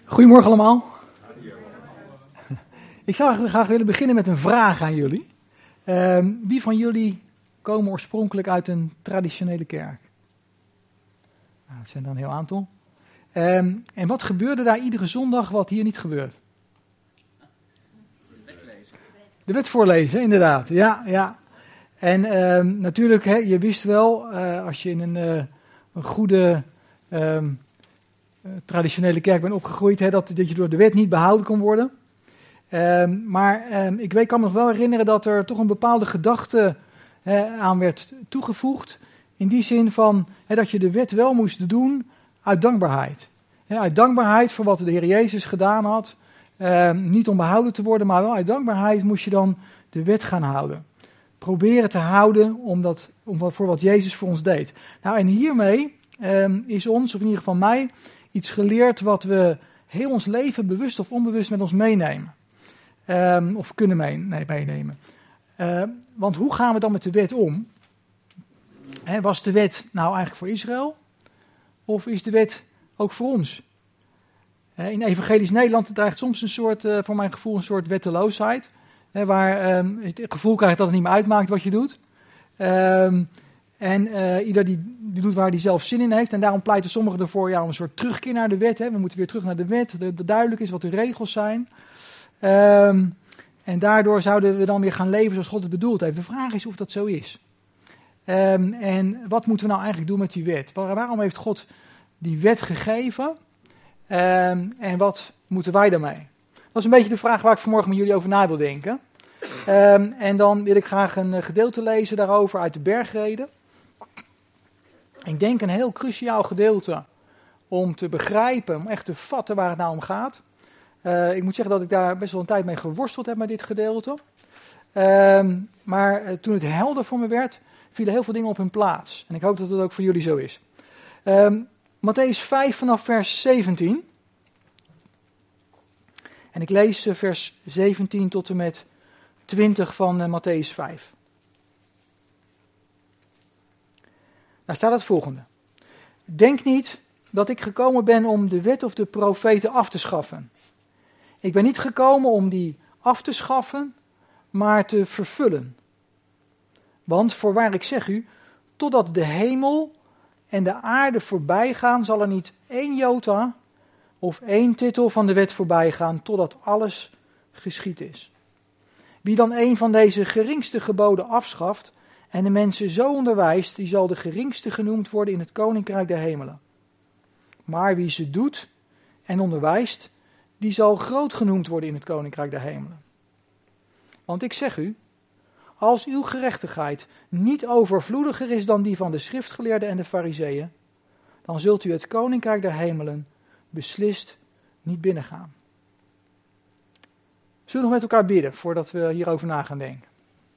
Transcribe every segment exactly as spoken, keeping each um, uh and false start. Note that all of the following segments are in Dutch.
Goedemorgen allemaal. Ik zou graag willen beginnen met een vraag aan jullie. Uh, wie van jullie komen oorspronkelijk uit een traditionele kerk? Nou, dat zijn er een heel aantal. Um, en wat gebeurde daar iedere zondag wat hier niet gebeurt? De wet voorlezen, inderdaad. Ja, ja. En um, natuurlijk, hè, je wist wel, uh, als je in een, uh, een goede um, uh, traditionele kerk bent opgegroeid, hè, dat, dat je door de wet niet behouden kon worden. Um, maar um, ik weet, kan me nog wel herinneren dat er toch een bepaalde gedachte hè, aan werd toegevoegd. In die zin van hè, dat je de wet wel moest doen uit dankbaarheid. Hè, uit dankbaarheid voor wat de Heer Jezus gedaan had. Um, niet om behouden te worden, maar wel uit dankbaarheid moest je dan de wet gaan houden. Proberen te houden om dat, om wat, voor wat Jezus voor ons deed. Nou, en hiermee um, is ons, of in ieder geval mij, iets geleerd wat we heel ons leven bewust of onbewust met ons meenemen. Um, of kunnen mee, nee, meenemen. Uh, want hoe gaan we dan met de wet om? He, was de wet nou eigenlijk voor Israël? Of is de wet ook voor ons? Uh, in evangelisch Nederland dreigt soms een soort, uh, voor mijn gevoel, een soort wetteloosheid. He, waar um, je het gevoel krijgt dat het niet meer uitmaakt wat je doet. Um, en uh, ieder die, die doet waar hij zelf zin in heeft. En daarom pleiten sommigen ervoor ja, om een soort terugkeer naar de wet. Hè. We moeten weer terug naar de wet, dat het duidelijk is wat de regels zijn. Um, en daardoor zouden we dan weer gaan leven zoals God het bedoeld heeft. De vraag is of dat zo is. Um, en wat moeten we nou eigenlijk doen met die wet? Waar, waarom heeft God die wet gegeven? Um, en wat moeten wij daarmee? Dat is een beetje de vraag waar ik vanmorgen met jullie over na wil denken. Um, en dan wil ik graag een gedeelte lezen daarover uit de Bergreden. Ik denk een heel cruciaal gedeelte om te begrijpen, om echt te vatten waar het nou om gaat. Uh, ik moet zeggen dat ik daar best wel een tijd mee geworsteld heb met dit gedeelte. Um, maar uh, toen het helder voor me werd, vielen heel veel dingen op hun plaats. En ik hoop dat het ook voor jullie zo is. Um, Mattheüs vijf vanaf vers zeventien. En ik lees uh, vers zeventien tot en met twintig van uh, Mattheüs vijf. Daar staat het volgende. Denk niet dat ik gekomen ben om de wet of de profeten af te schaffen. Ik ben niet gekomen om die af te schaffen, maar te vervullen. Want voorwaar ik zeg u, totdat de hemel en de aarde voorbij gaan, zal er niet één jota of één titel van de wet voorbij gaan, totdat alles geschied is. Wie dan een van deze geringste geboden afschaft en de mensen zo onderwijst, die zal de geringste genoemd worden in het koninkrijk der hemelen. Maar wie ze doet en onderwijst, die zal groot genoemd worden in het koninkrijk der hemelen. Want ik zeg u, als uw gerechtigheid niet overvloediger is dan die van de schriftgeleerden en de farizeeën, dan zult u het koninkrijk der hemelen beslist niet binnengaan. Zullen we nog met elkaar bidden voordat we hierover na gaan denken?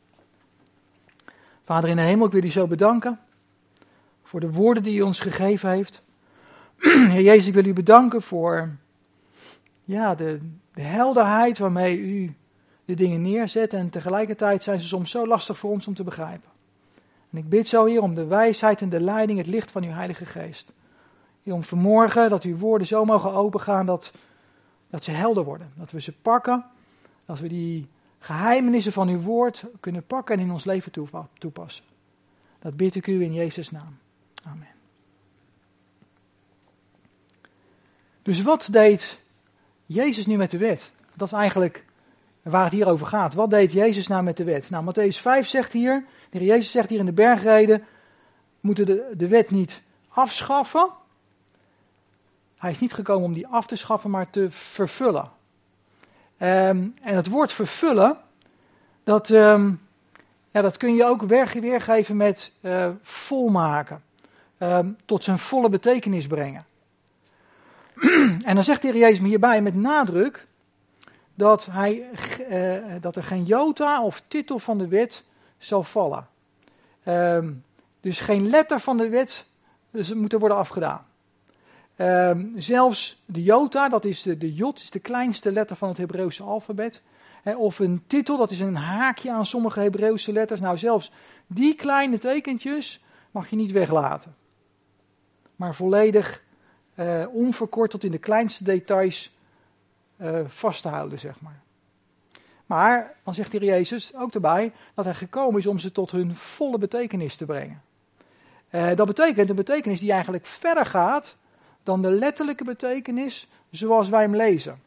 Vader in de hemel, ik wil u zo bedanken voor de woorden die u ons gegeven heeft. Heer Jezus, ik wil u bedanken voor ja, de, de helderheid waarmee u de dingen neerzet. En tegelijkertijd zijn ze soms zo lastig voor ons om te begrijpen. En ik bid zo, Heer, om de wijsheid en de leiding, het licht van uw Heilige Geest. Heer, om vanmorgen dat uw woorden zo mogen opengaan dat, dat ze helder worden. Dat we ze pakken, dat we die geheimenissen van uw woord kunnen pakken en in ons leven toepassen. Dat bid ik u in Jezus' naam. Amen. Dus wat deed Jezus nu met de wet? Dat is eigenlijk waar het hier over gaat. Wat deed Jezus nou met de wet? Nou, Mattheüs vijf zegt hier, de Heer Jezus zegt hier in de Bergreden, we moeten de, de wet niet afschaffen. Hij is niet gekomen om die af te schaffen, maar te vervullen. Um, en het woord vervullen, dat, um, ja, dat kun je ook weer, weergeven met uh, volmaken. Um, tot zijn volle betekenis brengen. En dan zegt de Heer Jezus me hierbij met nadruk dat, hij, uh, dat er geen jota of titel van de wet zal vallen. Um, dus geen letter van de wet dus moet er worden afgedaan. Um, zelfs de jota, dat is de, de jot, is de kleinste letter van het Hebreeuwse alfabet. He, of een titel, dat is een haakje aan sommige Hebreeuwse letters. Nou, zelfs die kleine tekentjes mag je niet weglaten. Maar volledig uh, onverkort tot in de kleinste details uh, vast te houden, zeg maar. Maar, dan zegt de Heer Jezus ook erbij, dat hij gekomen is om ze tot hun volle betekenis te brengen. Uh, dat betekent een betekenis die eigenlijk verder gaat dan de letterlijke betekenis zoals wij hem lezen.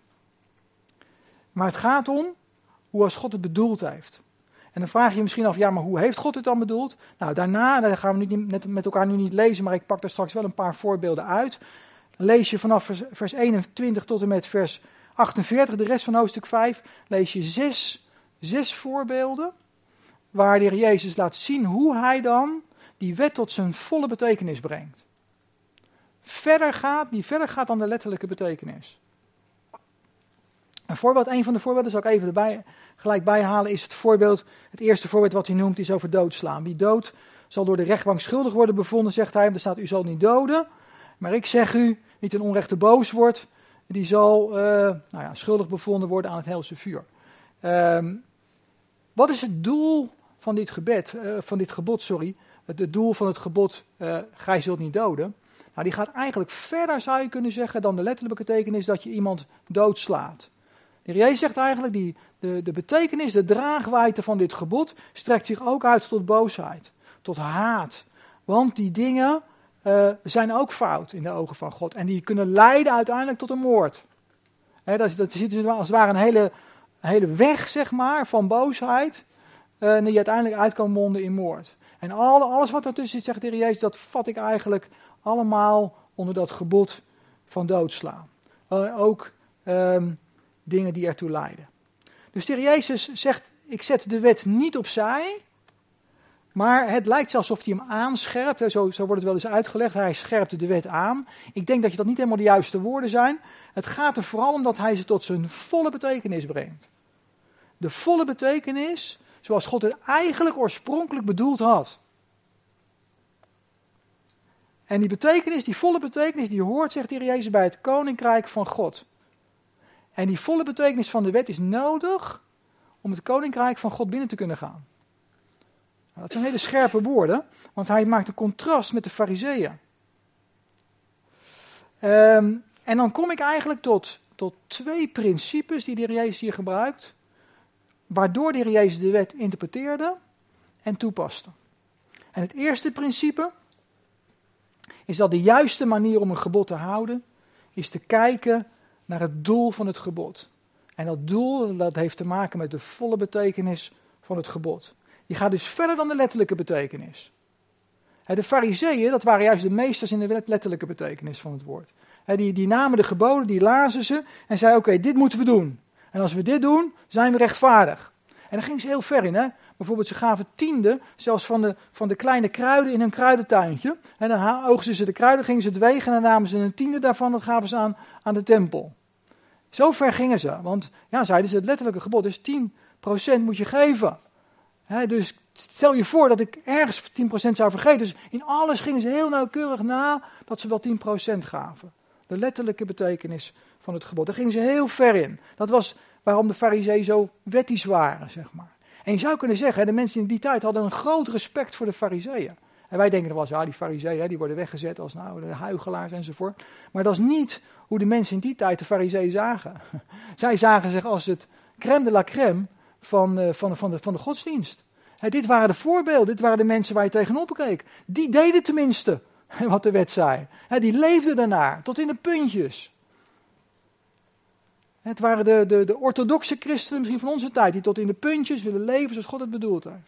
Maar het gaat om hoe als God het bedoeld heeft. En dan vraag je je misschien af, ja, maar hoe heeft God het dan bedoeld? Nou, daarna, dat gaan we niet, net met elkaar nu niet lezen, maar ik pak daar straks wel een paar voorbeelden uit. Dan lees je vanaf vers, vers eenentwintig tot en met vers achtenveertig, de rest van hoofdstuk vijf, lees je zes, zes voorbeelden, waar de Heer Jezus laat zien hoe hij dan die wet tot zijn volle betekenis brengt. Verder gaat, die verder gaat dan de letterlijke betekenis. Een voorbeeld, een van de voorbeelden, zal ik even erbij, gelijk bijhalen, is het voorbeeld, het eerste voorbeeld wat hij noemt, is over doodslaan. Wie dood zal door de rechtbank schuldig worden bevonden, zegt hij, er staat, u zal niet doden, maar ik zeg u, niet een onrechte boos wordt, die zal uh, nou ja, schuldig bevonden worden aan het helse vuur. Um, wat is het doel van dit gebed, uh, van dit gebod, sorry, het, het doel van het gebod, uh, gij zult niet doden? Nou, die gaat eigenlijk verder, zou je kunnen zeggen, dan de letterlijke betekenis dat je iemand doodslaat. De Heer Jezus zegt eigenlijk, die, de, de betekenis, de draagwijdte van dit gebod strekt zich ook uit tot boosheid, tot haat. Want die dingen uh, zijn ook fout in de ogen van God. En die kunnen leiden uiteindelijk tot een moord. He, dat, dat zit dus als het ware een hele, hele weg, zeg maar, van boosheid, uh, die uiteindelijk uit kan monden in moord. En alle, alles wat ertussen zit, zegt de Heer Jezus, dat vat ik eigenlijk allemaal onder dat gebod van doodslaan. Uh, ook um, dingen die ertoe leiden. Dus de Heer Jezus zegt, ik zet de wet niet opzij, maar het lijkt alsof hij hem aanscherpt. Zo, zo wordt het wel eens uitgelegd, hij scherpt de wet aan. Ik denk dat je dat niet helemaal de juiste woorden zijn. Het gaat er vooral om dat hij ze tot zijn volle betekenis brengt. De volle betekenis zoals God het eigenlijk oorspronkelijk bedoeld had. En die betekenis, die volle betekenis, die hoort, zegt de Heer Jezus, bij het koninkrijk van God. En die volle betekenis van de wet is nodig om het koninkrijk van God binnen te kunnen gaan. Nou, dat zijn hele scherpe woorden, want hij maakt een contrast met de Farizeeën. Um, en dan kom ik eigenlijk tot, tot twee principes die de Heer Jezus hier gebruikt, waardoor de Heer Jezus de wet interpreteerde en toepaste. En het eerste principe is dat de juiste manier om een gebod te houden, is te kijken naar het doel van het gebod. En dat doel, dat heeft te maken met de volle betekenis van het gebod. Die gaat dus verder dan de letterlijke betekenis. De Farizeeën, dat waren juist de meesters in de letterlijke betekenis van het woord. Die, die namen de geboden, die lazen ze en zeiden, oké, okay, dit moeten we doen. En als we dit doen, zijn we rechtvaardig. En daar gingen ze heel ver in. Hè? Bijvoorbeeld, ze gaven tiende, zelfs van de, van de kleine kruiden in hun kruidentuintje. En dan oogsten ze de kruiden, gingen ze het wegen en dan namen ze een tiende daarvan, dat gaven ze aan, aan de tempel. Zo ver gingen ze, want ja, zeiden ze, het letterlijke gebod, dus tien procent moet je geven. He, dus stel je voor dat ik ergens tien procent zou vergeten. Dus in alles gingen ze heel nauwkeurig na dat ze wel tien procent gaven. De letterlijke betekenis van het gebod. Daar gingen ze heel ver in. Dat was waarom de Farizeeën zo wettisch waren, zeg maar. En je zou kunnen zeggen, de mensen in die tijd hadden een groot respect voor de Farizeeën. En wij denken nog wel eens, ja, die Farizeeën, die worden weggezet als nou, de huigelaars enzovoort. Maar dat is niet hoe de mensen in die tijd de Farizeeën zagen. Zij zagen zich als het crème de la crème van, uh, van, van, de, van de godsdienst. He, dit waren de voorbeelden, dit waren de mensen waar je tegenop keek. Die deden tenminste wat de wet zei. He, die leefden daarnaar, tot in de puntjes. Het waren de, de, de orthodoxe christenen misschien van onze tijd, die tot in de puntjes willen leven zoals God het bedoeld heeft.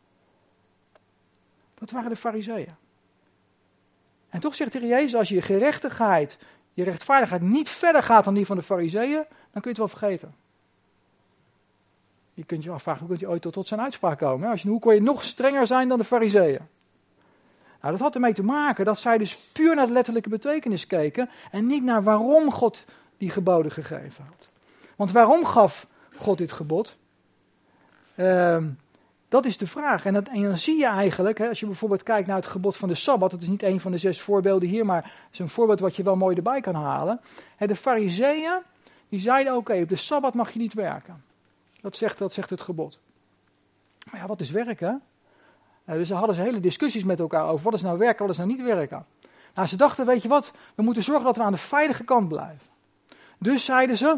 Dat waren de Farizeeën. En toch zegt de Heer Jezus, als je gerechtigheid, je rechtvaardigheid niet verder gaat dan die van de Farizeeën, dan kun je het wel vergeten. Je kunt je afvragen, hoe kunt je ooit tot, tot zijn uitspraak komen? Als je, hoe kon je nog strenger zijn dan de Farizeeën? Nou, dat had ermee te maken dat zij dus puur naar de letterlijke betekenis keken en niet naar waarom God die geboden gegeven had. Want waarom gaf God dit gebod? Uh, dat is de vraag. En, dat, en dan zie je eigenlijk, hè, als je bijvoorbeeld kijkt naar het gebod van de Sabbat, dat is niet een van de zes voorbeelden hier, maar het is een voorbeeld wat je wel mooi erbij kan halen. Hè, de Farizeeën, die zeiden, oké, okay, op de Sabbat mag je niet werken. Dat zegt, dat zegt het gebod. Maar ja, wat is werken? Nou, dus daar hadden ze hele discussies met elkaar over. Wat is nou werken, wat is nou niet werken? Nou, ze dachten, weet je wat, we moeten zorgen dat we aan de veilige kant blijven. Dus zeiden ze,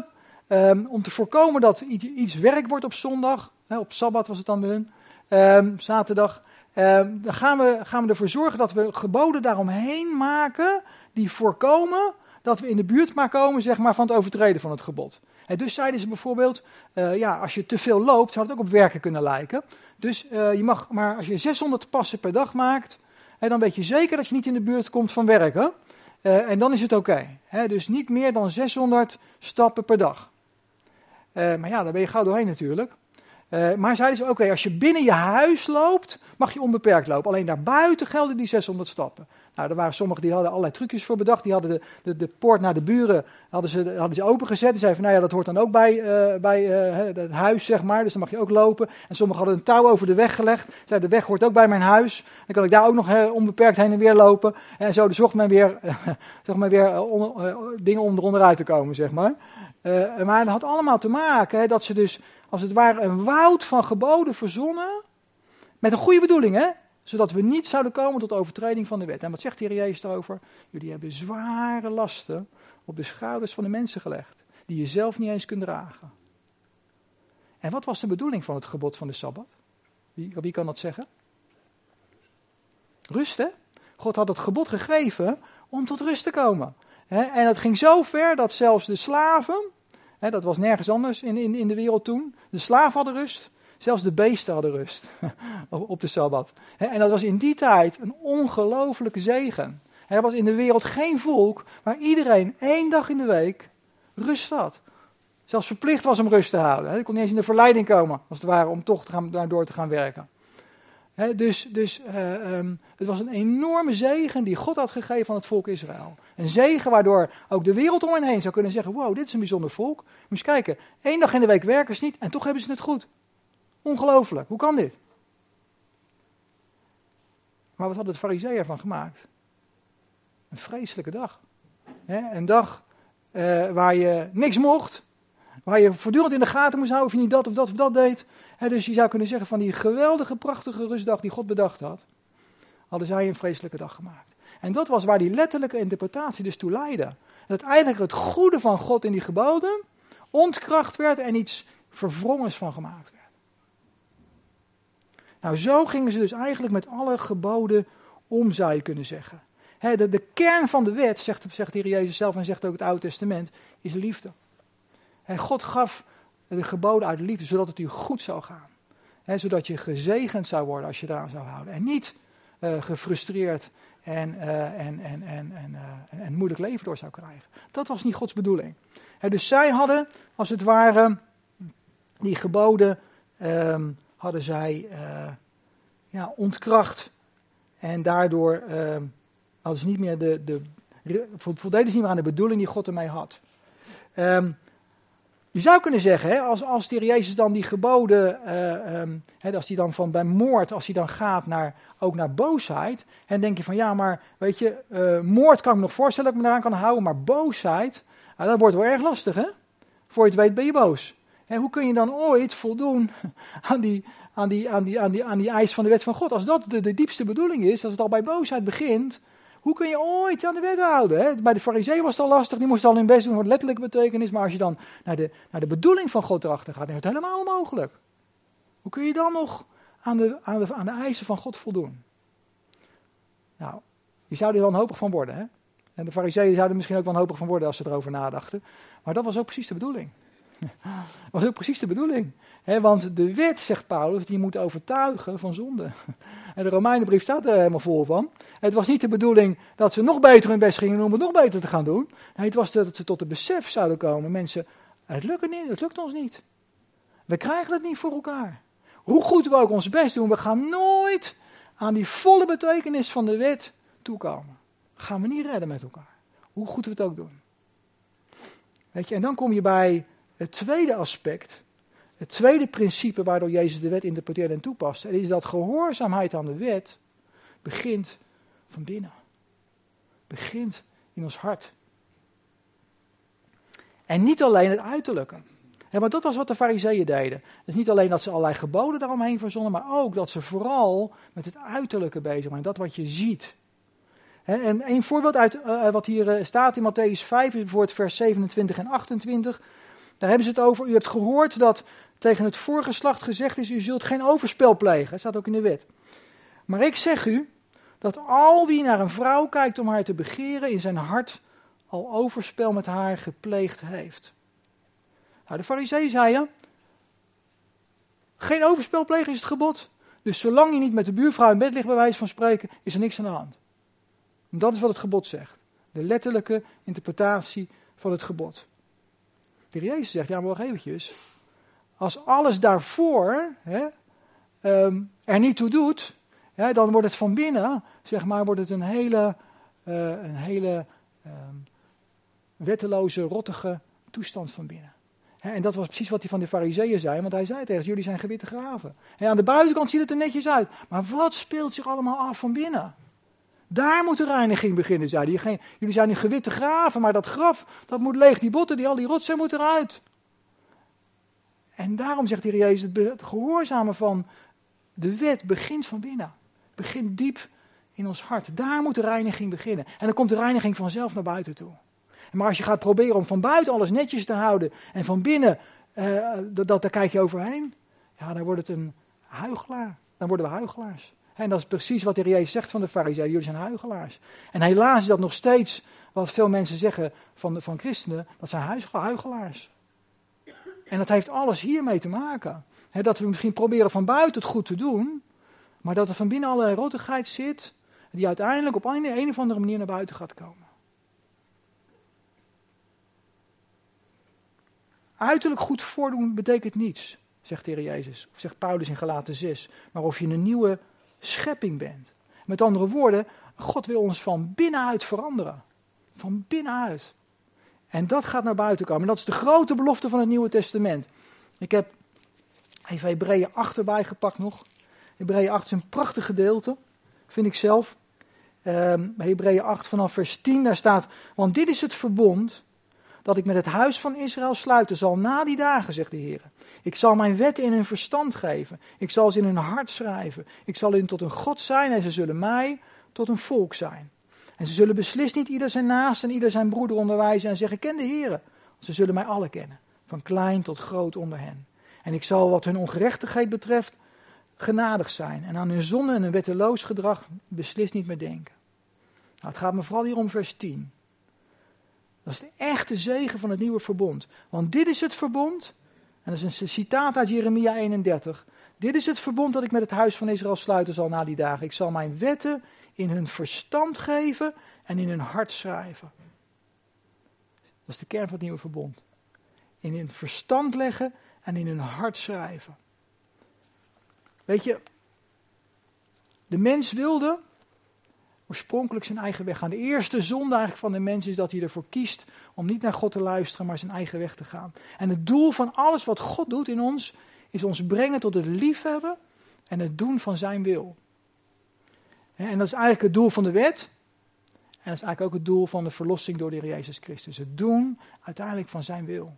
um, om te voorkomen dat iets werk wordt op zondag, hè, op Sabbat was het dan bij hun, um, zaterdag, um, dan gaan we, gaan we ervoor zorgen dat we geboden daaromheen maken die voorkomen dat we in de buurt maar komen, zeg maar, van het overtreden van het gebod. En dus zeiden ze bijvoorbeeld, uh, ja, als je te veel loopt, zou het ook op werken kunnen lijken. Dus uh, je mag maar, als je zeshonderd passen per dag maakt, hè, dan weet je zeker dat je niet in de buurt komt van werken. Uh, en dan is het oké. Okay. Dus niet meer dan zeshonderd stappen per dag. Uh, maar ja, daar ben je gauw doorheen natuurlijk. Uh, maar zeiden ze, oké, okay, als je binnen je huis loopt, mag je onbeperkt lopen. Alleen daarbuiten gelden die zeshonderd stappen. Nou, er waren sommigen die hadden allerlei trucjes voor bedacht. Die hadden de, de, de poort naar de buren hadden ze, hadden ze opengezet. Die zeiden van, nou ja, dat hoort dan ook bij, uh, bij uh, het huis, zeg maar. Dus dan mag je ook lopen. En sommigen hadden een touw over de weg gelegd. Zeiden, de weg hoort ook bij mijn huis. Dan kan ik daar ook nog uh, onbeperkt heen en weer lopen. En zo zocht men weer, uh, zocht men weer uh, on, uh, dingen om eronder uit te komen, zeg maar. Uh, maar het had allemaal te maken hè, dat ze dus, als het ware, een woud van geboden verzonnen. Met een goede bedoeling, hè. Zodat we niet zouden komen tot overtreding van de wet. En wat zegt de Heer Jezus daarover? Jullie hebben zware lasten op de schouders van de mensen gelegd. Die je zelf niet eens kunt dragen. En wat was de bedoeling van het gebod van de Sabbat? Wie, wie kan dat zeggen? Rust, hè? God had het gebod gegeven om tot rust te komen. He, en het ging zo ver dat zelfs de slaven, he, dat was nergens anders in, in, in de wereld toen, de slaven hadden rust. Zelfs de beesten hadden rust op de Sabbat. En dat was in die tijd een ongelofelijke zegen. Er was in de wereld geen volk waar iedereen één dag in de week rust had. Zelfs verplicht was om rust te houden. Hij kon niet eens in de verleiding komen, als het ware, om toch te gaan, daardoor te gaan werken. Dus, dus uh, um, het was een enorme zegen die God had gegeven aan het volk Israël. Een zegen waardoor ook de wereld om hen heen zou kunnen zeggen, wow, dit is een bijzonder volk. Moet je eens kijken, één dag in de week werken ze niet en toch hebben ze het goed. Ongelooflijk, hoe kan dit? Maar wat had het Farizeeën ervan gemaakt? Een vreselijke dag. He, een dag uh, waar je niks mocht, waar je voortdurend in de gaten moest houden of je niet dat of dat of dat deed. He, dus je zou kunnen zeggen van die geweldige, prachtige rustdag die God bedacht had, hadden zij een vreselijke dag gemaakt. En dat was waar die letterlijke interpretatie dus toe leidde. Dat eigenlijk het goede van God in die geboden ontkracht werd en iets verwrongens van gemaakt werd. Nou, zo gingen ze dus eigenlijk met alle geboden om, zou je kunnen zeggen. He, de, de kern van de wet, zegt, zegt de Heer Jezus zelf en zegt ook het Oude Testament, is liefde. He, God gaf de geboden uit liefde, zodat het u goed zou gaan. He, zodat je gezegend zou worden als je eraan zou houden. En niet uh, gefrustreerd en, uh, en, en, en, en, uh, en moeilijk leven door zou krijgen. Dat was niet Gods bedoeling. He, dus zij hadden, als het ware, die geboden um, hadden zij uh, ja, ontkracht. En daardoor uh, hadden ze niet meer de, de, voldeden ze niet meer aan de bedoeling die God ermee had. Um, je zou kunnen zeggen, hè, als, als de Heer Jezus dan die geboden, uh, um, hè, als hij dan van bij moord, als hij dan gaat naar, ook naar boosheid, en denk je van ja, maar weet je, uh, moord kan ik me nog voorstellen dat ik me eraan kan houden, maar boosheid, uh, dat wordt wel erg lastig, hè? Voor je het weet ben je boos. En hoe kun je dan ooit voldoen aan die, aan, die, aan, die, aan, die, aan die eis van de wet van God? Als dat de, de diepste bedoeling is, als het al bij boosheid begint, hoe kun je ooit aan de wet houden? Hè? Bij de Farizeeën was het al lastig, die moesten al hun best doen voor de letterlijke betekenis. Maar als je dan naar de, naar de bedoeling van God erachter gaat, dan is het helemaal onmogelijk. Hoe kun je dan nog aan de, aan de, aan de eisen van God voldoen? Nou, je zou er wanhopig van worden. Hè? En de Farizeeën zouden misschien ook wanhopig van worden als ze erover nadachten. Maar dat was ook precies de bedoeling. Dat was ook precies de bedoeling. He, want de wet, zegt Paulus, die moet overtuigen van zonde. En de Romeinenbrief staat er helemaal vol van. Het was niet de bedoeling dat ze nog beter hun best gingen doen om het nog beter te gaan doen. Nee, het was dat ze tot het besef zouden komen. Mensen, het lukt niet, het lukt ons niet. We krijgen het niet voor elkaar. Hoe goed we ook ons best doen, we gaan nooit aan die volle betekenis van de wet toekomen. Gaan we niet redden met elkaar. Hoe goed we het ook doen. Weet je, en dan kom je bij het tweede aspect, het tweede principe waardoor Jezus de wet interpreteerde en toepaste. En is dat gehoorzaamheid aan de wet begint van binnen. Begint in ons hart. En niet alleen het uiterlijke. Ja, maar dat was wat de Farizeeën deden. Dus niet alleen dat ze allerlei geboden daaromheen verzonnen, maar ook dat ze vooral met het uiterlijke bezig waren. Dat wat je ziet. En een voorbeeld uit uh, wat hier uh, staat in Mattheüs vijf, is bijvoorbeeld vers zevenentwintig en achtentwintig. Daar hebben ze het over. U hebt gehoord dat tegen het voorgeslacht gezegd is, u zult geen overspel plegen. Dat staat ook in de wet. Maar ik zeg u, dat al wie naar een vrouw kijkt om haar te begeren, in zijn hart al overspel met haar gepleegd heeft. Nou, de Farizeeën zeiden, geen overspel plegen is het gebod. Dus zolang je niet met de buurvrouw in bed ligt, bij wijze van spreken, is er niks aan de hand. En dat is wat het gebod zegt. De letterlijke interpretatie van het gebod. De Heer Jezus zegt, ja maar wacht eventjes. Als alles daarvoor hè, um, er niet toe doet, hè, dan wordt het van binnen, zeg maar, wordt het een hele, uh, een hele um, wetteloze, rottige toestand van binnen. Hè, en dat was precies wat hij van de Farizeeën zei, want hij zei tegen jullie zijn gewitte graven. Hè, aan de buitenkant ziet het er netjes uit, maar wat speelt zich allemaal af van binnen? Daar moet de reiniging beginnen, zei hij. Jullie zijn nu gewitte graven, maar dat graf, dat moet leeg. Die botten, die, al die rotsen moeten eruit. En daarom zegt de Heer Jezus, het gehoorzamen van de wet begint van binnen. Begint diep in ons hart. Daar moet de reiniging beginnen. En dan komt de reiniging vanzelf naar buiten toe. Maar als je gaat proberen om van buiten alles netjes te houden en van binnen, uh, dat, dat, daar kijk je overheen. Ja, dan wordt het een huichelaar. Dan worden we huichelaars. En dat is precies wat de Heer Jezus zegt van de Farizeeën. Jullie zijn huichelaars. En helaas is dat nog steeds wat veel mensen zeggen van, de, van christenen. Dat zijn huichelaars. En dat heeft alles hiermee te maken. He, dat we misschien proberen van buiten het goed te doen. Maar dat er van binnen allerlei rottigheid zit. Die uiteindelijk op een, een of andere manier naar buiten gaat komen. Uiterlijk goed voordoen betekent niets. Zegt de Heer Jezus. Of zegt Paulus in Galaten zes. Maar of je een nieuwe schepping bent. Met andere woorden, God wil ons van binnenuit veranderen. Van binnenuit. En dat gaat naar buiten komen. En dat is de grote belofte van het Nieuwe Testament. Ik heb even Hebreeën acht erbij gepakt nog. Hebreeën acht is een prachtig gedeelte, vind ik zelf. Um, Hebreeën acht vanaf vers tien, daar staat, want dit is het verbond dat ik met het huis van Israël sluiten zal na die dagen, zegt de Heer. Ik zal mijn wetten in hun verstand geven. Ik zal ze in hun hart schrijven. Ik zal hun tot een God zijn en ze zullen mij tot een volk zijn. En ze zullen beslist niet ieder zijn naast en ieder zijn broeder onderwijzen en zeggen, ken de Heer. Ze zullen mij alle kennen, van klein tot groot onder hen. En ik zal wat hun ongerechtigheid betreft genadig zijn en aan hun zonde en hun wetteloos gedrag beslist niet meer denken. Nou, het gaat me vooral hier om vers tien. Dat is de echte zegen van het nieuwe verbond. Want dit is het verbond, en dat is een citaat uit Jeremia eenendertig. Dit is het verbond dat ik met het huis van Israël sluiten zal na die dagen. Ik zal mijn wetten in hun verstand geven en in hun hart schrijven. Dat is de kern van het nieuwe verbond. In hun verstand leggen en in hun hart schrijven. Weet je, de mens wilde oorspronkelijk zijn eigen weg gaan. De eerste zonde eigenlijk van de mens is dat hij ervoor kiest om niet naar God te luisteren, maar zijn eigen weg te gaan. En het doel van alles wat God doet in ons, is ons brengen tot het liefhebben en het doen van zijn wil. En dat is eigenlijk het doel van de wet. En dat is eigenlijk ook het doel van de verlossing door de Heer Jezus Christus. Het doen uiteindelijk van zijn wil.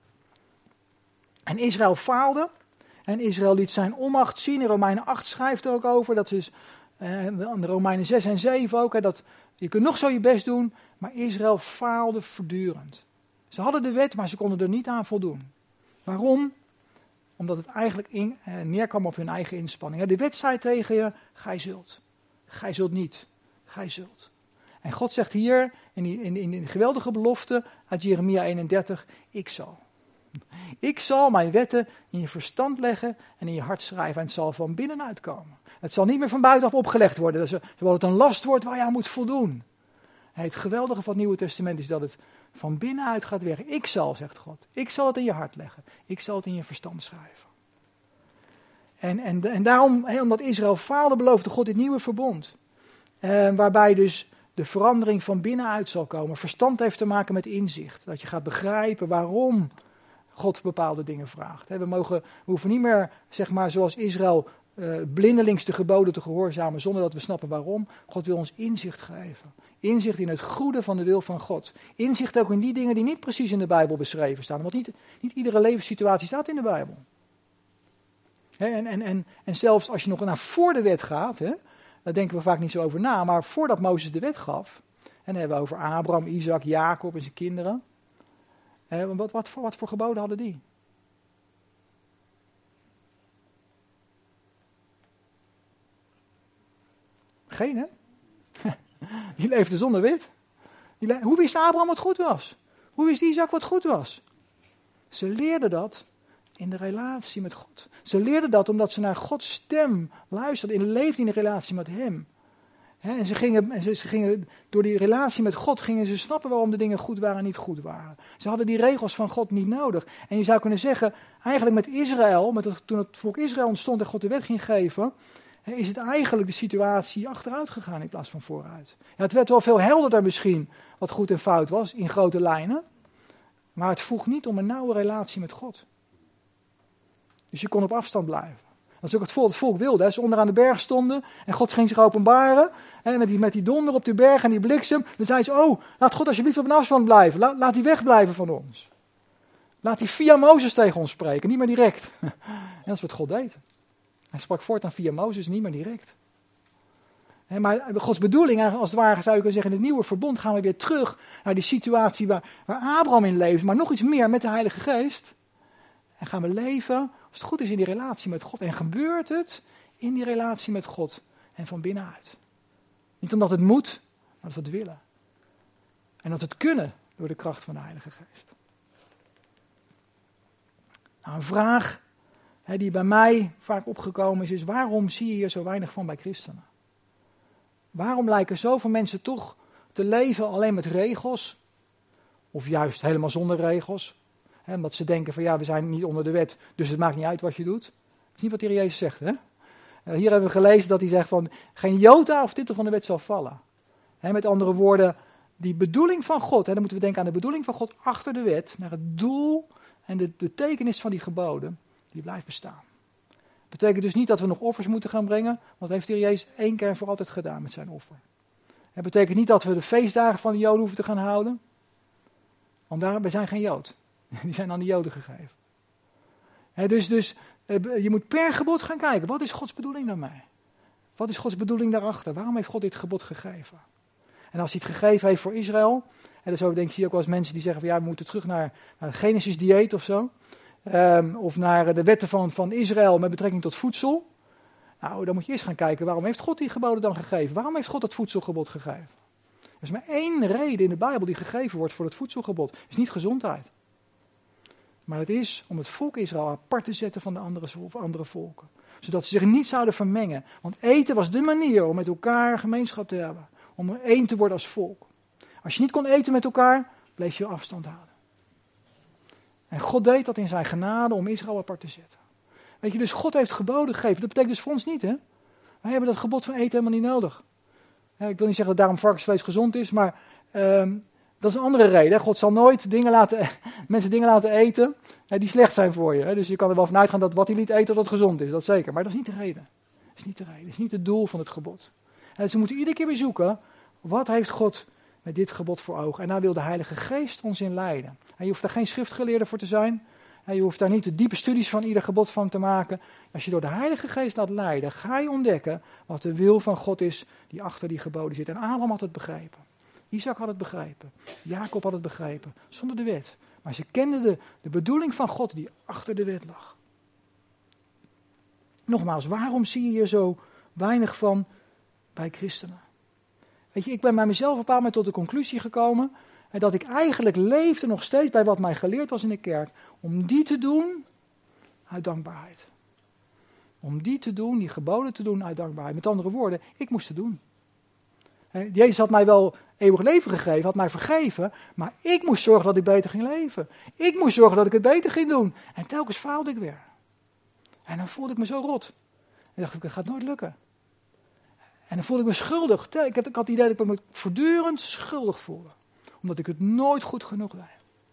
En Israël faalde. En Israël liet zijn onmacht zien. In Romeinen acht schrijft er ook over. Dat is eh, de Romeinen zes en zeven ook. Hè, dat je kunt nog zo je best doen. Maar Israël faalde voortdurend. Ze hadden de wet, maar ze konden er niet aan voldoen. Waarom? Omdat het eigenlijk in, eh, neerkwam op hun eigen inspanning. De wet zei tegen je, gij zult. Gij zult niet. Gij zult. En God zegt hier, in die, in, in die geweldige belofte uit Jeremia eenendertig, ik zal. Ik zal mijn wetten in je verstand leggen en in je hart schrijven. En het zal van binnenuit komen. Het zal niet meer van buitenaf opgelegd worden. Zodat het een last wordt waar je aan moet voldoen. Het geweldige van het Nieuwe Testament is dat het van binnenuit gaat werken. Ik zal, zegt God. Ik zal het in je hart leggen. Ik zal het in je verstand schrijven. En, en, en daarom, he, omdat Israël faalde, beloofde God dit nieuwe verbond. Eh, waarbij dus de verandering van binnenuit zal komen. Verstand heeft te maken met inzicht. Dat je gaat begrijpen waarom God bepaalde dingen vraagt. We, mogen, we hoeven niet meer, zeg maar, zoals Israël, uh, blindelings de geboden te gehoorzamen, zonder dat we snappen waarom. God wil ons inzicht geven. Inzicht in het goede van de wil van God. Inzicht ook in die dingen die niet precies in de Bijbel beschreven staan. Want niet, niet iedere levenssituatie staat in de Bijbel. He, en, en, en, en zelfs als je nog naar voor de wet gaat, he, daar denken we vaak niet zo over na, maar voordat Mozes de wet gaf, en dan hebben we over Abraham, Isaac, Jacob en zijn kinderen. Eh, wat, wat, voor, wat voor geboden hadden die? Geen, hè? Die leefde zonder wit. Die le- Hoe wist Abraham wat goed was? Hoe wist Isaac wat goed was? Ze leerden dat in de relatie met God. Ze leerden dat omdat ze naar Gods stem luisterden en leefden in de relatie met hem. He, en ze gingen, en ze, ze gingen, door die relatie met God gingen ze snappen waarom de dingen goed waren en niet goed waren. Ze hadden die regels van God niet nodig. En je zou kunnen zeggen, eigenlijk met Israël, met het, toen het volk Israël ontstond en God de wet ging geven, he, is het eigenlijk de situatie achteruit gegaan in plaats van vooruit. Ja, het werd wel veel helderder misschien wat goed en fout was in grote lijnen, maar het vroeg niet om een nauwe relatie met God. Dus je kon op afstand blijven. Dat is ook het volk, het volk wilde. Hè. Ze onderaan de berg stonden en God ging zich openbaren. Hè, met, die, met die donder op de berg en die bliksem. Dan zeiden ze, oh, laat God alsjeblieft op een afstand blijven. Laat, laat die wegblijven van ons. Laat die via Mozes tegen ons spreken, niet meer direct. En dat is wat God deed. Hij sprak voortaan via Mozes, niet meer direct. Hè, maar Gods bedoeling, als het ware zou je kunnen zeggen, in het nieuwe verbond gaan we weer terug naar die situatie waar, waar Abraham in leefde. Maar nog iets meer met de Heilige Geest. En gaan we leven, als het goed is, in die relatie met God. En gebeurt het in die relatie met God en van binnenuit. Niet omdat het moet, maar dat we het willen. En dat we het kunnen door de kracht van de Heilige Geest. Nou, een vraag hè, die bij mij vaak opgekomen is, is waarom zie je hier zo weinig van bij christenen? Waarom lijken zoveel mensen toch te leven alleen met regels? Of juist helemaal zonder regels? He, omdat ze denken van ja, we zijn niet onder de wet, dus het maakt niet uit wat je doet. Dat is niet wat de Heer Jezus zegt. Hè? Uh, hier hebben we gelezen dat hij zegt van geen jota of titel van de wet zal vallen. He, met andere woorden, die bedoeling van God, hè, dan moeten we denken aan de bedoeling van God achter de wet, naar het doel en de betekenis van die geboden, die blijft bestaan. Dat betekent dus niet dat we nog offers moeten gaan brengen, want dat heeft de Heer Jezus één keer en voor altijd gedaan met zijn offer. Het betekent niet dat we de feestdagen van de Joden hoeven te gaan houden, want daar, we zijn geen Jood. Die zijn aan de Joden gegeven. He, dus, dus je moet per gebod gaan kijken. Wat is Gods bedoeling daarmee? Wat is Gods bedoeling daarachter? Waarom heeft God dit gebod gegeven? En als hij het gegeven heeft voor Israël. En zo denk je ook wel eens mensen die zeggen van ja, we moeten terug naar, naar het Genesis dieet of zo. Um, of naar de wetten van, van Israël met betrekking tot voedsel. Nou, dan moet je eerst gaan kijken, waarom heeft God die geboden dan gegeven? Waarom heeft God dat voedselgebod gegeven? Er is maar één reden in de Bijbel die gegeven wordt voor het voedselgebod. Het is niet gezondheid. Maar het is om het volk Israël apart te zetten van de andere, andere volken. Zodat ze zich niet zouden vermengen. Want eten was de manier om met elkaar gemeenschap te hebben. Om er één te worden als volk. Als je niet kon eten met elkaar, bleef je afstand houden. En God deed dat in zijn genade om Israël apart te zetten. Weet je, dus God heeft geboden gegeven. Dat betekent dus voor ons niet, hè. Wij hebben dat gebod van eten helemaal niet nodig. Ik wil niet zeggen dat daarom varkensvlees gezond is, maar um, dat is een andere reden. Hè. God zal nooit dingen laten, mensen dingen laten eten hè, die slecht zijn voor je. Hè. Dus je kan er wel van uitgaan dat wat hij liet eten, dat het gezond is. Dat zeker. Maar dat is niet de reden. Dat is niet de reden. Dat is niet het doel van het gebod. En dus we moeten iedere keer weer zoeken, wat heeft God met dit gebod voor ogen? En daar wil de Heilige Geest ons in leiden. En je hoeft daar geen schriftgeleerde voor te zijn. En je hoeft daar niet de diepe studies van ieder gebod van te maken. Als je door de Heilige Geest laat leiden, ga je ontdekken wat de wil van God is die achter die geboden zit. En Abraham had het begrepen. Isaac had het begrepen. Jacob had het begrepen. Zonder de wet. Maar ze kenden de, de bedoeling van God die achter de wet lag. Nogmaals, waarom zie je hier zo weinig van bij christenen? Weet je, ik ben bij mezelf op een bepaald moment tot de conclusie gekomen en dat ik eigenlijk leefde nog steeds bij wat mij geleerd was in de kerk. Om die te doen uit dankbaarheid. Om die te doen, die geboden te doen uit dankbaarheid. Met andere woorden, ik moest het doen. Jezus had mij wel eeuwig leven gegeven, had mij vergeven, maar ik moest zorgen dat ik beter ging leven. Ik moest zorgen dat ik het beter ging doen. En telkens faalde ik weer. En dan voelde ik me zo rot. En dacht ik, het gaat nooit lukken. En dan voelde ik me schuldig. Ik had, ik had het idee dat ik me voortdurend schuldig voelde. Omdat ik het nooit goed genoeg deed.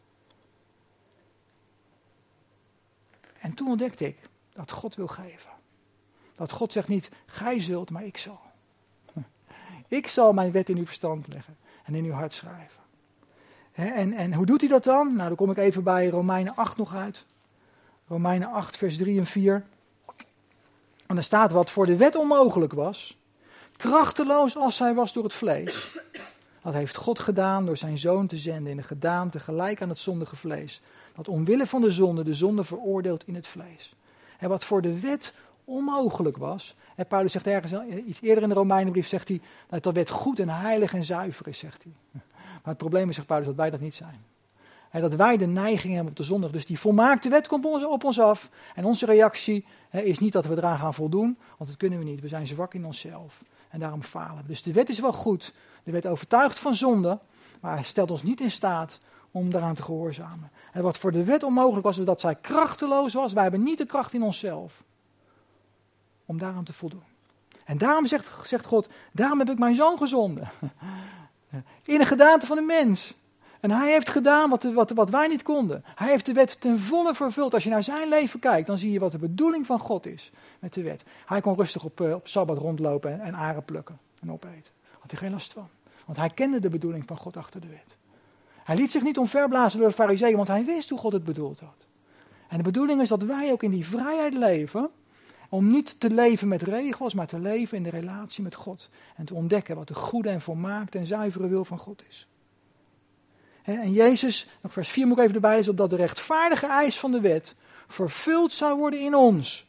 En toen ontdekte ik dat God wil geven. Dat God zegt niet, gij zult, maar ik zal. Ik zal mijn wet in uw verstand leggen en in uw hart schrijven. En, en hoe doet hij dat dan? Nou, dan kom ik even bij Romeinen acht nog uit. Romeinen acht, vers drie en vier. En daar staat wat voor de wet onmogelijk was, krachteloos als hij was door het vlees. Dat heeft God gedaan door zijn zoon te zenden in de gedaante gelijk aan het zondige vlees. Dat omwille van de zonde de zonde veroordeelt in het vlees. En wat voor de wet onmogelijk was. En Paulus zegt ergens, iets eerder in de Romeinenbrief, zegt hij dat de wet goed en heilig en zuiver is, zegt hij. Maar het probleem is, zegt Paulus, dat wij dat niet zijn. En dat wij de neiging hebben op de zondag. Dus die volmaakte wet komt op ons, op ons af. En onze reactie he, is niet dat we eraan gaan voldoen, want dat kunnen we niet. We zijn zwak in onszelf. En daarom falen we. Dus de wet is wel goed. De wet overtuigt van zonde, maar hij stelt ons niet in staat om daaraan te gehoorzamen. En wat voor de wet onmogelijk was, is dat zij krachteloos was. Wij hebben niet de kracht in onszelf om daaraan te voldoen. En daarom zegt, zegt God, daarom heb ik mijn zoon gezonden. In de gedaante van de mens. En hij heeft gedaan wat, wat, wat wij niet konden. Hij heeft de wet ten volle vervuld. Als je naar zijn leven kijkt, dan zie je wat de bedoeling van God is met de wet. Hij kon rustig op, uh, op Sabbat rondlopen en, en aren plukken en opeten. Had hij geen last van. Want hij kende de bedoeling van God achter de wet. Hij liet zich niet omverblazen door de farizeeën, want hij wist hoe God het bedoeld had. En de bedoeling is dat wij ook in die vrijheid leven, om niet te leven met regels, maar te leven in de relatie met God. En te ontdekken wat de goede en volmaakte en zuivere wil van God is. En Jezus, nog vers vier moet ik even erbij lezen, opdat de rechtvaardige eis van de wet vervuld zou worden in ons.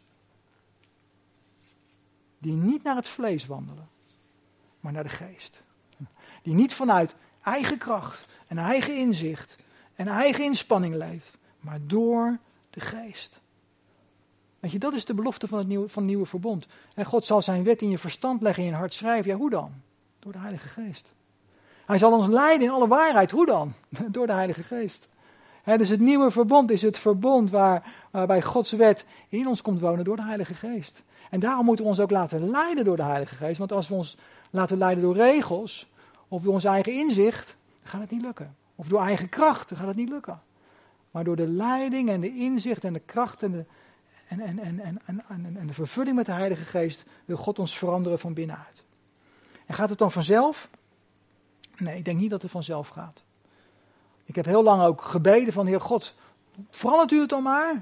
Die niet naar het vlees wandelen, maar naar de geest. Die niet vanuit eigen kracht en eigen inzicht en eigen inspanning leeft, maar door de geest. Weet je, dat is de belofte van het nieuwe, van het nieuwe verbond. En God zal zijn wet in je verstand leggen, in je hart schrijven. Ja, hoe dan? Door de Heilige Geest. Hij zal ons leiden in alle waarheid. Hoe dan? Door de Heilige Geest. He, dus het nieuwe verbond is het verbond waar, waarbij Gods wet in ons komt wonen door de Heilige Geest. En daarom moeten we ons ook laten leiden door de Heilige Geest. Want als we ons laten leiden door regels, of door ons eigen inzicht, dan gaat het niet lukken. Of door eigen kracht, dan gaat het niet lukken. Maar door de leiding en de inzicht en de kracht en de, en, en, en, en, en, en de vervulling met de Heilige Geest wil God ons veranderen van binnenuit. En gaat het dan vanzelf? Nee, ik denk niet dat het vanzelf gaat. Ik heb heel lang ook gebeden van, Heer God, verandert u het dan maar?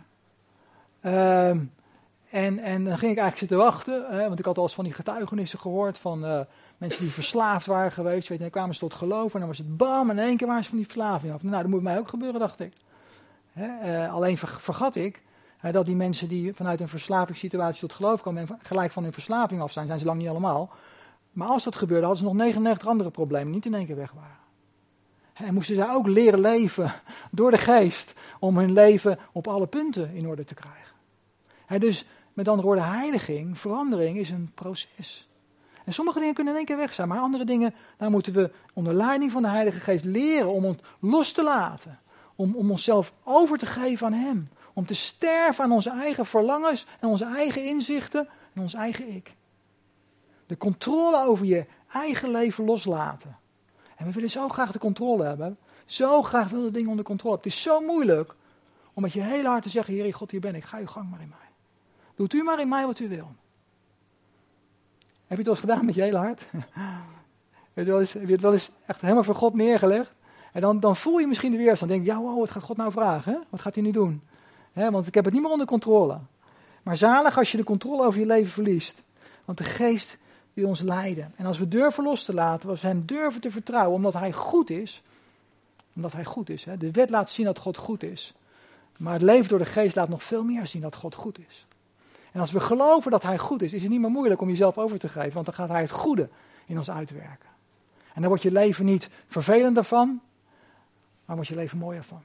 Uh, en, en dan ging ik eigenlijk zitten wachten, hè, want ik had al eens van die getuigenissen gehoord van uh, mensen die verslaafd waren geweest. Weet je, dan kwamen ze tot geloof en dan was het bam, en in één keer waren ze van die verslaving af. Nou, dat moet mij ook gebeuren, dacht ik. Hè, uh, alleen ver, vergat ik uh, dat die mensen die vanuit een verslavingssituatie tot geloof komen en gelijk van hun verslaving af zijn, zijn ze lang niet allemaal. Maar als dat gebeurde, hadden ze nog negenennegentig andere problemen, niet in één keer weg waren. En moesten zij ook leren leven door de geest, om hun leven op alle punten in orde te krijgen. He, dus met andere woorden, heiliging, verandering is een proces. En sommige dingen kunnen in één keer weg zijn, maar andere dingen, daar moeten we onder leiding van de Heilige Geest leren om ons los te laten. Om, om onszelf over te geven aan Hem. Om te sterven aan onze eigen verlangens en onze eigen inzichten en ons eigen ik. De controle over je eigen leven loslaten. En we willen zo graag de controle hebben. Zo graag willen we dingen onder controle hebben. Het is zo moeilijk om met je hele hart te zeggen, Heer God, hier ben ik. Ga uw gang maar in mij. Doet u maar in mij wat u wil. Heb je het wel eens gedaan met je hele hart? Heb je, wel eens, heb je het wel eens echt helemaal voor God neergelegd? En dan, dan voel je misschien de weerstand. Dan denk je, ja, wow, wat gaat God nou vragen? Hè? Wat gaat hij nu doen? Hè, want ik heb het niet meer onder controle. Maar zalig als je de controle over je leven verliest. Want de geest wil ons leiden. En als we durven los te laten, als we hem durven te vertrouwen, omdat hij goed is. Omdat hij goed is. Hè? De wet laat zien dat God goed is. Maar het leven door de geest laat nog veel meer zien dat God goed is. En als we geloven dat hij goed is, is het niet meer moeilijk om jezelf over te geven. Want dan gaat hij het goede in ons uitwerken. En dan wordt je leven niet vervelender van, maar wordt je leven mooier van.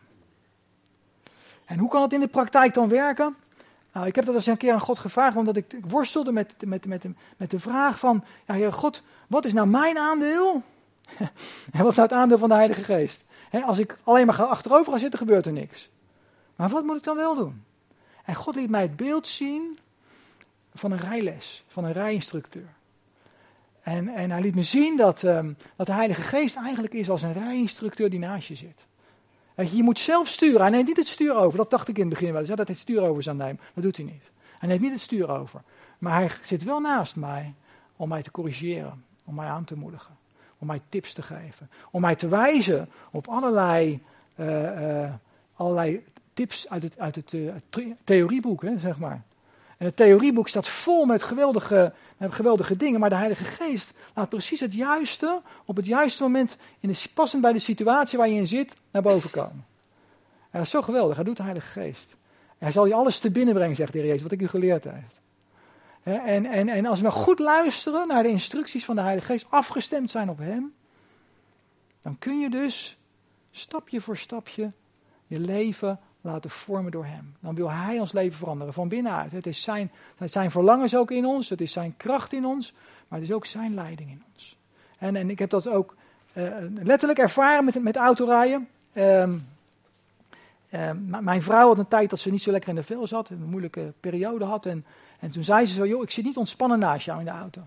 En hoe kan het in de praktijk dan werken? Nou, ik heb dat eens een keer aan God gevraagd, omdat ik, ik worstelde met, met, met, met de vraag van, ja, Heer God, wat is nou mijn aandeel? En wat is nou het aandeel van de Heilige Geest? He, als ik alleen maar ga achterover ga zitten, gebeurt er niks. Maar wat moet ik dan wel doen? En God liet mij het beeld zien van een rijles, van een rijinstructeur. En, en hij liet me zien dat, um, dat de Heilige Geest eigenlijk is als een rijinstructeur die naast je zit. Je, je moet zelf sturen. Hij neemt niet het stuur over. Dat dacht ik in het begin wel eens, hè, dat hij het stuur over zou nemen. Dat doet hij niet. Hij neemt niet het stuur over. Maar hij zit wel naast mij om mij te corrigeren. Om mij aan te moedigen. Om mij tips te geven. Om mij te wijzen op allerlei, uh, uh, allerlei tips uit het, uit het uh, theorieboek, hè, zeg maar. En het theorieboek staat vol met geweldige, met geweldige dingen, maar de Heilige Geest laat precies het juiste, op het juiste moment, in de, passend bij de situatie waar je in zit, naar boven komen. En dat is zo geweldig, dat doet de Heilige Geest. En hij zal je alles te binnen brengen, zegt de Heer Jezus, wat ik u geleerd heb. En, en, en als we nou goed luisteren naar de instructies van de Heilige Geest, afgestemd zijn op hem, dan kun je dus stapje voor stapje je leven laten vormen door hem. Dan wil hij ons leven veranderen, van binnenuit. Het is zijn, het zijn verlangens ook in ons, het is zijn kracht in ons, maar het is ook zijn leiding in ons. En, en ik heb dat ook uh, letterlijk ervaren met, met autorijden. Um, uh, m- mijn vrouw had een tijd dat ze niet zo lekker in de vel zat, een moeilijke periode had. En, en toen zei ze zo, joh, ik zit niet ontspannen naast jou in de auto.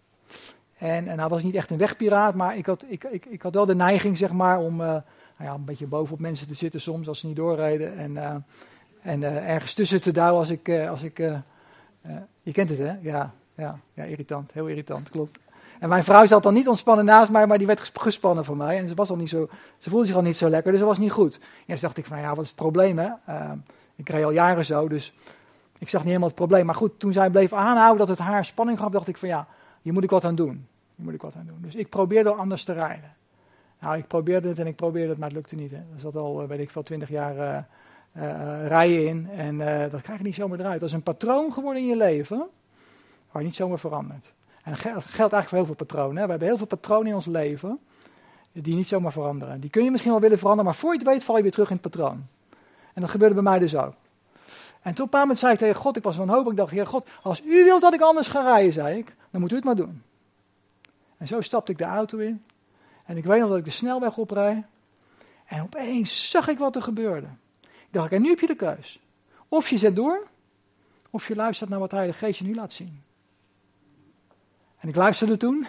En, en hij was niet echt een wegpiraat, maar ik had, ik, ik, ik had wel de neiging, zeg maar, om... Uh, Nou ja, een beetje bovenop mensen te zitten soms als ze niet doorrijden. En, uh, en uh, ergens tussen te duwen als ik... Uh, als ik uh, uh, je kent het, hè? Ja, ja, ja, irritant. Heel irritant, klopt. En mijn vrouw zat dan niet ontspannen naast mij, maar die werd gespannen van mij. En ze, was al niet zo, ze voelde zich al niet zo lekker, dus dat was niet goed. Eerst dacht ik van, ja, wat is het probleem, hè? Uh, ik reed al jaren zo, dus ik zag niet helemaal het probleem. Maar goed, toen zij bleef aanhouden dat het haar spanning gaf, dacht ik van, ja, hier moet ik wat aan doen. Hier moet ik wat aan doen. Dus ik probeerde anders te rijden. Nou, ik probeerde het en ik probeerde het, maar het lukte niet. Hè. Er zat al, weet ik veel, twintig jaar uh, uh, rijden in en uh, dat krijg je niet zomaar eruit. Dat is een patroon geworden in je leven, waar je niet zomaar verandert. En dat geldt eigenlijk voor heel veel patronen. Hè. We hebben heel veel patronen in ons leven, die niet zomaar veranderen. Die kun je misschien wel willen veranderen, maar voor je het weet val je weer terug in het patroon. En dat gebeurde bij mij dus ook. En toen op een paar moment zei ik tegen God, ik was wanhopig, ik dacht, Heer God, als u wilt dat ik anders ga rijden, zei ik, dan moet u het maar doen. En zo stapte ik de auto in. En ik weet nog dat ik de snelweg oprijd. En opeens zag ik wat er gebeurde. Ik dacht, en nu heb je de keus. Of je zet door, of je luistert naar wat de Heilige Geest je nu laat zien. En ik luisterde toen.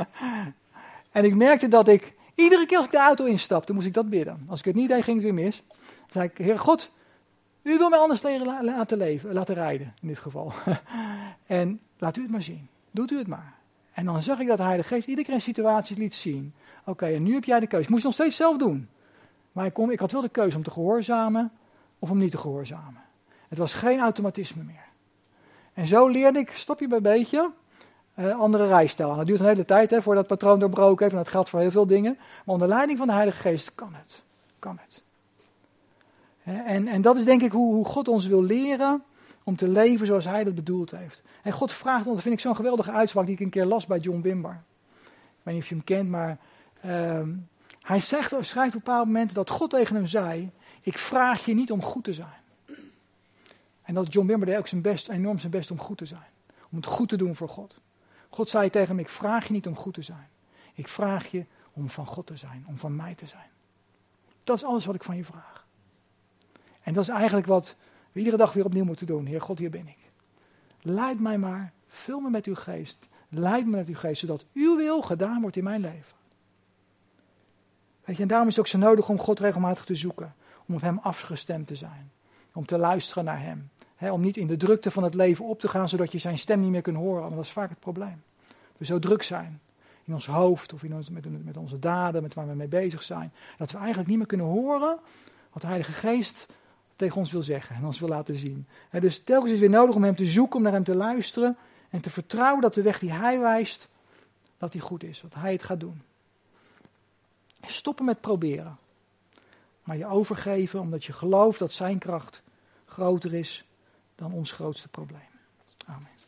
En ik merkte dat ik, iedere keer als ik de auto instapte, moest ik dat bidden. Als ik het niet deed, ging het weer mis. Dan zei ik, Heer God, u wil mij anders leren laten leven, laten rijden, in dit geval. En laat u het maar zien. Doet u het maar. En dan zag ik dat de Heilige Geest iedere keer in situaties liet zien. Oké, okay, en nu heb jij de keuze. Ik moest het nog steeds zelf doen. Maar ik, kon, ik had wel de keuze om te gehoorzamen of om niet te gehoorzamen. Het was geen automatisme meer. En zo leerde ik stapje bij beetje uh, andere rijstijl aan. Dat duurt een hele tijd hè, voordat het patroon doorbroken heeft. En dat geldt voor heel veel dingen. Maar onder leiding van de Heilige Geest kan het. Kan het. En, en dat is denk ik hoe, hoe God ons wil leren om te leven zoals hij dat bedoeld heeft. En God vraagt ons, dat vind ik zo'n geweldige uitspraak die ik een keer las bij John Wimber. Ik weet niet of je hem kent, maar um, hij zegt, schrijft op een bepaald moment dat God tegen hem zei, ik vraag je niet om goed te zijn. En dat John Wimber deed ook zijn best, enorm zijn best om goed te zijn. Om het goed te doen voor God. God zei tegen hem, ik vraag je niet om goed te zijn. Ik vraag je om van God te zijn, om van mij te zijn. Dat is alles wat ik van je vraag. En dat is eigenlijk wat we iedere dag weer opnieuw moeten doen. Heer God, hier ben ik. Leid mij maar, vul me met uw geest. Leid me met uw geest, zodat uw wil gedaan wordt in mijn leven. Weet je, en daarom is het ook zo nodig om God regelmatig te zoeken. Om op hem afgestemd te zijn. Om te luisteren naar hem. He, om niet in de drukte van het leven op te gaan, zodat je zijn stem niet meer kunt horen. Want dat is vaak het probleem. Dat we zo druk zijn. In ons hoofd of in ons, met, met onze daden, met waar we mee bezig zijn. Dat we eigenlijk niet meer kunnen horen wat de Heilige Geest tegen ons wil zeggen en ons wil laten zien. He, dus telkens is het weer nodig om hem te zoeken, om naar hem te luisteren. En te vertrouwen dat de weg die hij wijst, dat die goed is. Dat hij het gaat doen. Stoppen met proberen. Maar je overgeven omdat je gelooft dat zijn kracht groter is dan ons grootste probleem. Amen.